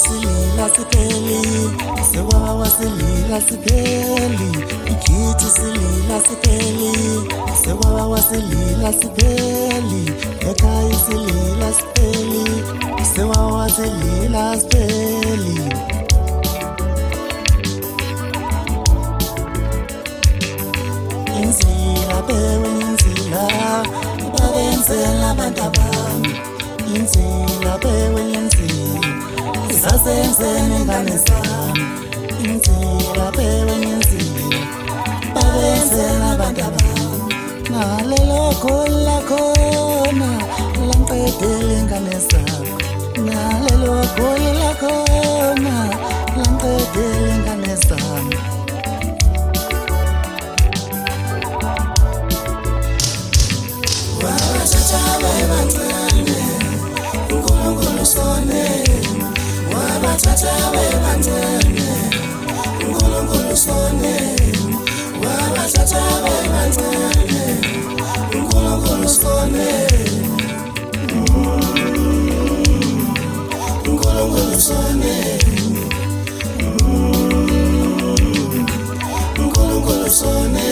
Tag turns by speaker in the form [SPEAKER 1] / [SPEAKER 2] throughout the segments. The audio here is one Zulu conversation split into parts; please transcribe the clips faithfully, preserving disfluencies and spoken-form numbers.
[SPEAKER 1] silila sipheli, sewawa wasilila sipheli, ikithi silila sipheli, sewawa wasilila sipheli, ekhaya silila sipheli, sewawa wasilila sipheli. Inzila bewe inzila, babenzela abantu abami. Inzila bewe inzila, isasenzeni ingane zami. Inzila bewe inzila, babenzela abantu abami. Nalelo goli khona, langiqedela ingane zami. Nalelo goli khona, langiqedela ingane zami. Wabathatha bebancane, uNkulunkulu sone. Wabathatha bebancane, uNkulunkulu sone. uNkulunkulu sone. uNkulunkulu sone.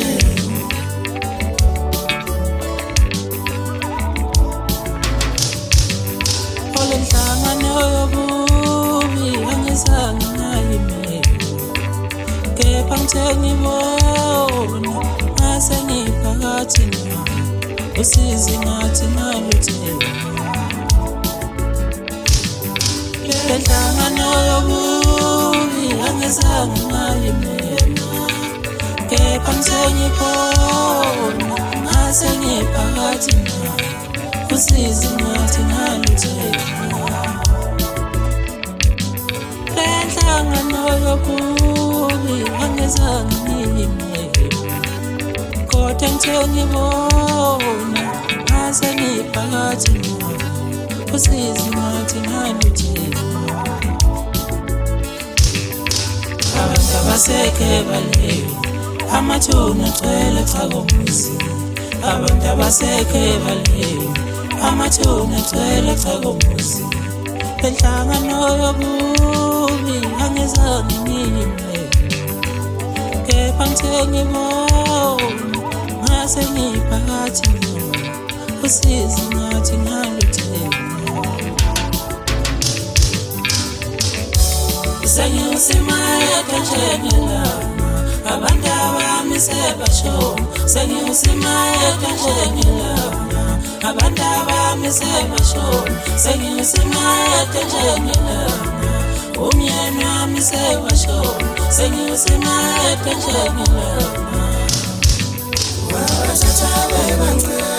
[SPEAKER 1] Olenhlangano yobubi angizange ngayimela, kepha ngithe ngibona ngase ngiphakathi nayo, usizi ngathi ngaluthela. Lenhlangano yobubi angizange ngayimela, kepha ngithe ngibona ngase ngiphakathi nayo, usizi ngathi ngaluthela. Lenhlangano yobubi angizange ngiyimele, kodwa ngithe ngibona ngase ngiphakathi nayo, usizi ngathi ngaluthela. Abantu abasekhe baleyo, amathuna agcwele cha komuzi. Abantu abasekhe baleyo, amathuna agcwele cha komuzi. Lenhlangano yobubi angizange ngiyimele, kepha ngithe ngibona ngase ngiphakathi nayo, usizi ngathi ngaluthela. Sengiwusimayetha njengelanga, abantu abami sebashona. Sengiwusimayetha njengelanga, abantu abami sebashona. Sengiwusimayetha njengelanga, umyeni wami sebashona. Sengiwusimayetha njengelanga. Wabathatha bebancane,